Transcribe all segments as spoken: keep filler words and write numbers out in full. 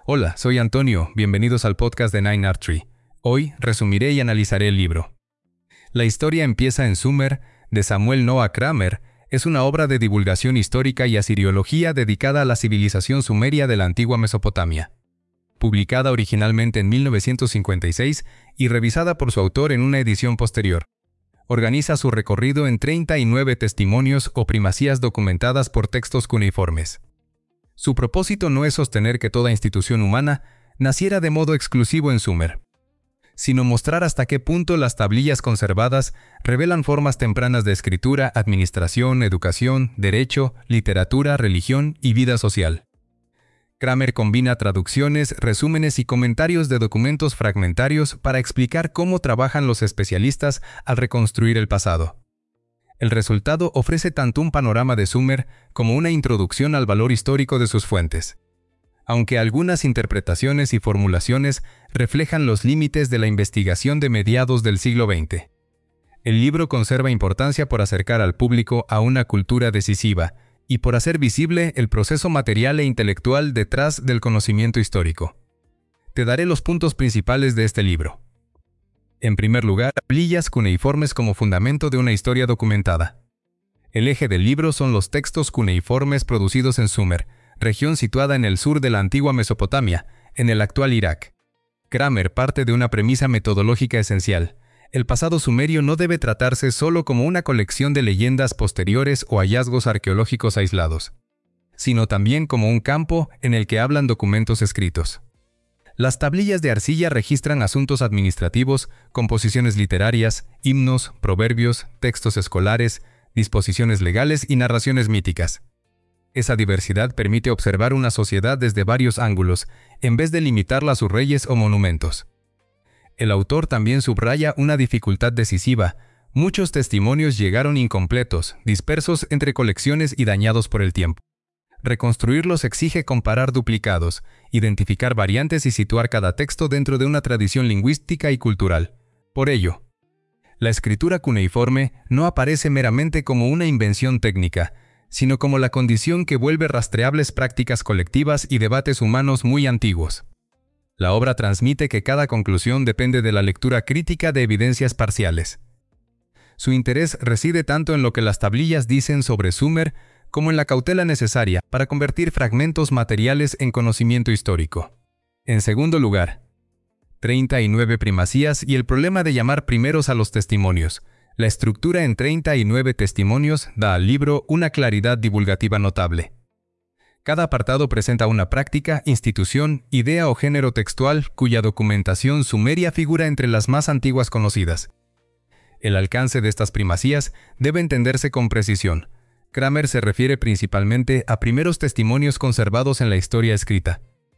Hola, soy Antonio, bienvenidos al podcast de Nine Art Tree. Hoy resumiré y analizaré el libro. La historia empieza en Sumer, de Samuel Noah Kramer. Es una obra de divulgación histórica y asiriología dedicada a la civilización sumeria de la antigua Mesopotamia. Publicada originalmente en mil novecientos cincuenta y seis y revisada por su autor en una edición posterior. Organiza su recorrido en treinta y nueve testimonios o primacías documentadas por textos cuneiformes. Su propósito no es sostener que toda institución humana naciera de modo exclusivo en Sumer, sino mostrar hasta qué punto las tablillas conservadas revelan formas tempranas de escritura, administración, educación, derecho, literatura, religión y vida social. Kramer combina traducciones, resúmenes y comentarios de documentos fragmentarios para explicar cómo trabajan los especialistas al reconstruir el pasado. El resultado ofrece tanto un panorama de Sumer como una introducción al valor histórico de sus fuentes, aunque algunas interpretaciones y formulaciones reflejan los límites de la investigación de mediados del siglo veinte. El libro conserva importancia por acercar al público a una cultura decisiva y por hacer visible el proceso material e intelectual detrás del conocimiento histórico. Te daré los puntos principales de este libro. En primer lugar, tablillas cuneiformes como fundamento de una historia documentada. El eje del libro son los textos cuneiformes producidos en Sumer, región situada en el sur de la antigua Mesopotamia, en el actual Irak. Kramer parte de una premisa metodológica esencial. El pasado sumerio no debe tratarse solo como una colección de leyendas posteriores o hallazgos arqueológicos aislados, sino también como un campo en el que hablan documentos escritos. Las tablillas de arcilla registran asuntos administrativos, composiciones literarias, himnos, proverbios, textos escolares, disposiciones legales y narraciones míticas. Esa diversidad permite observar una sociedad desde varios ángulos, en vez de limitarla a sus reyes o monumentos. El autor también subraya una dificultad decisiva. Muchos testimonios llegaron incompletos, dispersos entre colecciones y dañados por el tiempo. Reconstruirlos exige comparar duplicados, identificar variantes y situar cada texto dentro de una tradición lingüística y cultural. Por ello, la escritura cuneiforme no aparece meramente como una invención técnica, sino como la condición que vuelve rastreables prácticas colectivas y debates humanos muy antiguos. La obra transmite que cada conclusión depende de la lectura crítica de evidencias parciales. Su interés reside tanto en lo que las tablillas dicen sobre Sumer como en la cautela necesaria para convertir fragmentos materiales en conocimiento histórico. En segundo lugar, treinta y nueve primacías y el problema de llamar primeros a los testimonios. La estructura en treinta y nueve testimonios da al libro una claridad divulgativa notable. Cada apartado presenta una práctica, institución, idea o género textual cuya documentación sumeria figura entre las más antiguas conocidas. El alcance de estas primacías debe entenderse con precisión. Kramer se refiere principalmente a primeros testimonios conservados en la historia escrita,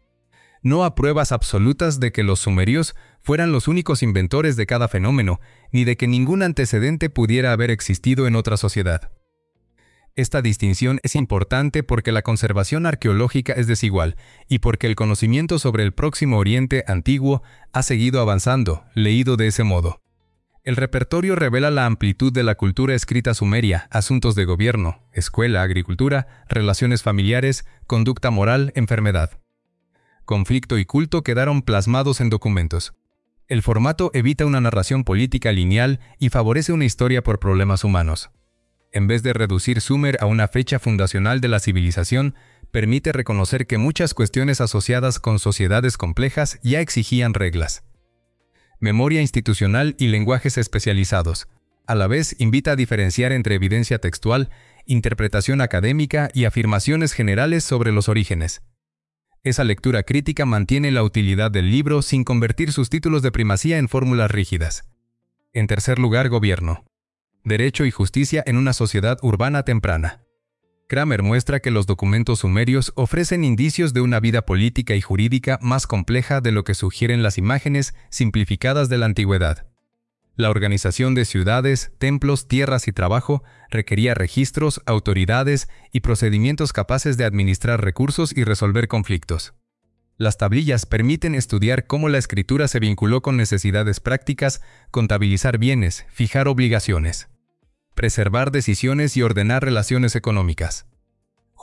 no a pruebas absolutas de que los sumerios fueran los únicos inventores de cada fenómeno, ni de que ningún antecedente pudiera haber existido en otra sociedad. Esta distinción es importante porque la conservación arqueológica es desigual y porque el conocimiento sobre el Próximo Oriente antiguo ha seguido avanzando, leído de ese modo. El repertorio revela la amplitud de la cultura escrita sumeria, asuntos de gobierno, escuela, agricultura, relaciones familiares, conducta moral, enfermedad. Conflicto y culto quedaron plasmados en documentos. El formato evita una narración política lineal y favorece una historia por problemas humanos. En vez de reducir Sumer a una fecha fundacional de la civilización, permite reconocer que muchas cuestiones asociadas con sociedades complejas ya exigían reglas. Memoria institucional y lenguajes especializados. A la vez, invita a diferenciar entre evidencia textual, interpretación académica y afirmaciones generales sobre los orígenes. Esa lectura crítica mantiene la utilidad del libro sin convertir sus títulos de primacía en fórmulas rígidas. En tercer lugar, gobierno. Derecho y justicia en una sociedad urbana temprana. Kramer muestra que los documentos sumerios ofrecen indicios de una vida política y jurídica más compleja de lo que sugieren las imágenes simplificadas de la antigüedad. La organización de ciudades, templos, tierras y trabajo requería registros, autoridades y procedimientos capaces de administrar recursos y resolver conflictos. Las tablillas permiten estudiar cómo la escritura se vinculó con necesidades prácticas, contabilizar bienes, fijar obligaciones, preservar decisiones y ordenar relaciones económicas.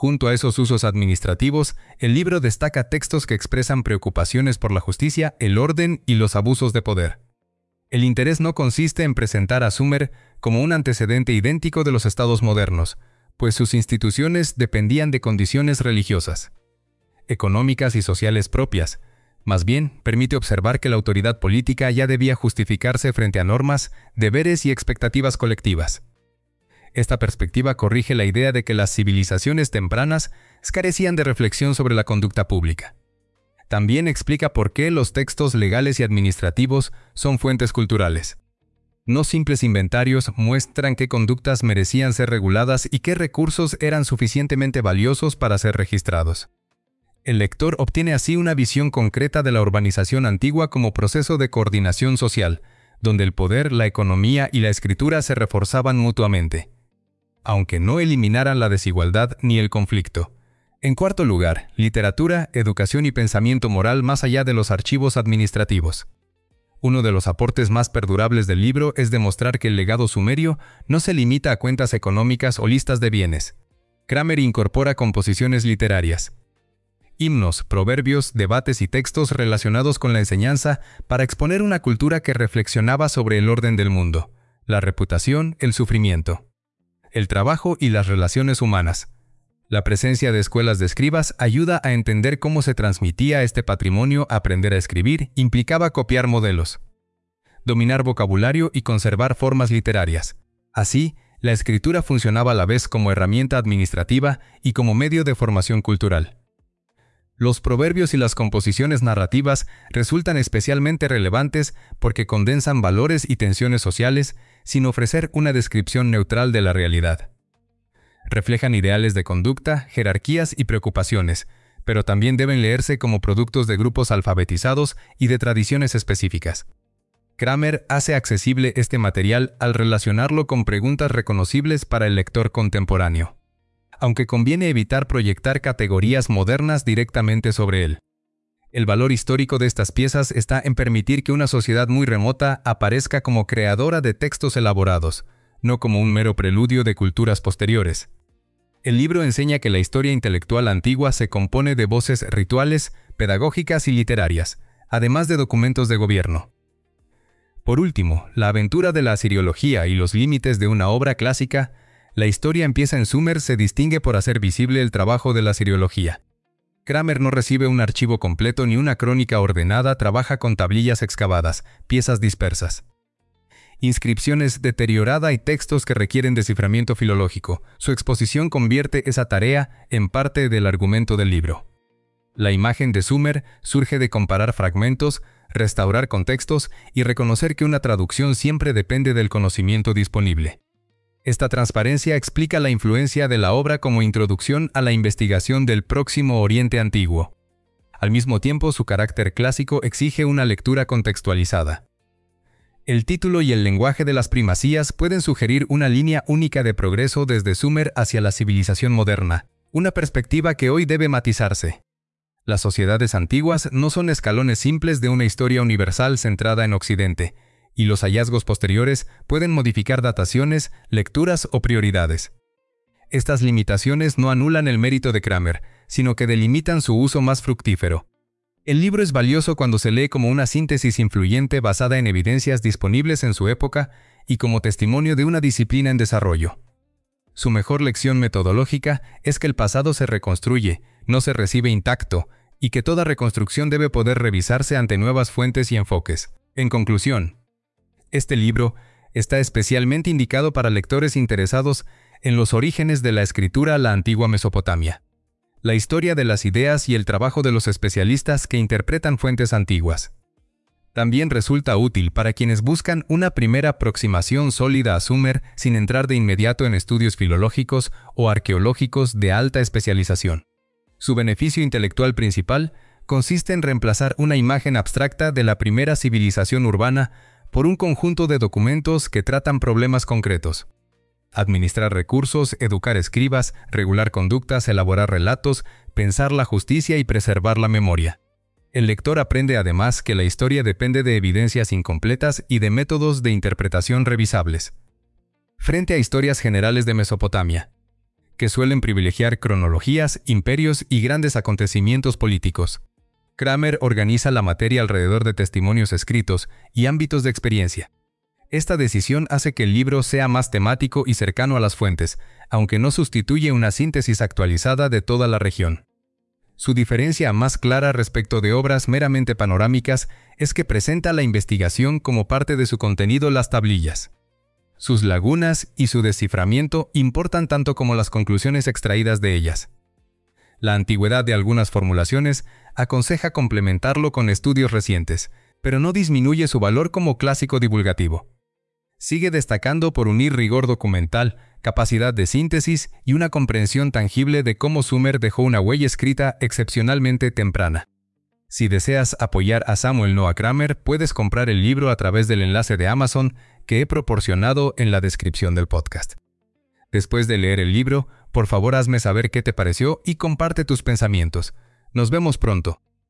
Junto a esos usos administrativos, el libro destaca textos que expresan preocupaciones por la justicia, el orden y los abusos de poder. El interés no consiste en presentar a Sumer como un antecedente idéntico de los estados modernos, pues sus instituciones dependían de condiciones religiosas, económicas y sociales propias. Más bien, permite observar que la autoridad política ya debía justificarse frente a normas, deberes y expectativas colectivas. Esta perspectiva corrige la idea de que las civilizaciones tempranas carecían de reflexión sobre la conducta pública. También explica por qué los textos legales y administrativos son fuentes culturales. No simples inventarios, muestran qué conductas merecían ser reguladas y qué recursos eran suficientemente valiosos para ser registrados. El lector obtiene así una visión concreta de la urbanización antigua como proceso de coordinación social, donde el poder, la economía y la escritura se reforzaban mutuamente, aunque no eliminaran la desigualdad ni el conflicto. En cuarto lugar, literatura, educación y pensamiento moral más allá de los archivos administrativos. Uno de los aportes más perdurables del libro es demostrar que el legado sumerio no se limita a cuentas económicas o listas de bienes. Kramer incorpora composiciones literarias, himnos, proverbios, debates y textos relacionados con la enseñanza para exponer una cultura que reflexionaba sobre el orden del mundo, la reputación, el sufrimiento, el trabajo y las relaciones humanas. La presencia de escuelas de escribas ayuda a entender cómo se transmitía este patrimonio. Aprender a escribir implicaba copiar modelos, dominar vocabulario y conservar formas literarias. Así, la escritura funcionaba a la vez como herramienta administrativa y como medio de formación cultural. Los proverbios y las composiciones narrativas resultan especialmente relevantes porque condensan valores y tensiones sociales sin ofrecer una descripción neutral de la realidad. Reflejan ideales de conducta, jerarquías y preocupaciones, pero también deben leerse como productos de grupos alfabetizados y de tradiciones específicas. Kramer hace accesible este material al relacionarlo con preguntas reconocibles para el lector contemporáneo, aunque conviene evitar proyectar categorías modernas directamente sobre él. El valor histórico de estas piezas está en permitir que una sociedad muy remota aparezca como creadora de textos elaborados, no como un mero preludio de culturas posteriores. El libro enseña que la historia intelectual antigua se compone de voces rituales, pedagógicas y literarias, además de documentos de gobierno. Por último, la aventura de la asiriología y los límites de una obra clásica. La historia empieza en Sumer se distingue por hacer visible el trabajo de la asiriología. Kramer no recibe un archivo completo ni una crónica ordenada, trabaja con tablillas excavadas, piezas dispersas, inscripciones deterioradas y textos que requieren desciframiento filológico. Su exposición convierte esa tarea en parte del argumento del libro. La imagen de Sumer surge de comparar fragmentos, restaurar contextos y reconocer que una traducción siempre depende del conocimiento disponible. Esta transparencia explica la influencia de la obra como introducción a la investigación del Próximo Oriente Antiguo. Al mismo tiempo, su carácter clásico exige una lectura contextualizada. El título y el lenguaje de las primacías pueden sugerir una línea única de progreso desde Sumer hacia la civilización moderna, una perspectiva que hoy debe matizarse. Las sociedades antiguas no son escalones simples de una historia universal centrada en Occidente, y los hallazgos posteriores pueden modificar dataciones, lecturas o prioridades. Estas limitaciones no anulan el mérito de Kramer, sino que delimitan su uso más fructífero. El libro es valioso cuando se lee como una síntesis influyente basada en evidencias disponibles en su época y como testimonio de una disciplina en desarrollo. Su mejor lección metodológica es que el pasado se reconstruye, no se recibe intacto, y que toda reconstrucción debe poder revisarse ante nuevas fuentes y enfoques. En conclusión, este libro está especialmente indicado para lectores interesados en los orígenes de la escritura a la antigua Mesopotamia, la historia de las ideas y el trabajo de los especialistas que interpretan fuentes antiguas. También resulta útil para quienes buscan una primera aproximación sólida a Sumer sin entrar de inmediato en estudios filológicos o arqueológicos de alta especialización. Su beneficio intelectual principal consiste en reemplazar una imagen abstracta de la primera civilización urbana por un conjunto de documentos que tratan problemas concretos. Administrar recursos, educar escribas, regular conductas, elaborar relatos, pensar la justicia y preservar la memoria. El lector aprende además que la historia depende de evidencias incompletas y de métodos de interpretación revisables. Frente a historias generales de Mesopotamia, que suelen privilegiar cronologías, imperios y grandes acontecimientos políticos. Kramer organiza la materia alrededor de testimonios escritos y ámbitos de experiencia. Esta decisión hace que el libro sea más temático y cercano a las fuentes, aunque no sustituye una síntesis actualizada de toda la región. Su diferencia más clara respecto de obras meramente panorámicas es que presenta la investigación como parte de su contenido. Las tablillas, sus lagunas y su desciframiento importan tanto como las conclusiones extraídas de ellas. La antigüedad de algunas formulaciones aconseja complementarlo con estudios recientes, pero no disminuye su valor como clásico divulgativo. Sigue destacando por unir rigor documental, capacidad de síntesis y una comprensión tangible de cómo Sumer dejó una huella escrita excepcionalmente temprana. Si deseas apoyar a Samuel Noah Kramer, puedes comprar el libro a través del enlace de Amazon que he proporcionado en la descripción del podcast. Después de leer el libro, por favor hazme saber qué te pareció y comparte tus pensamientos. Nos vemos pronto.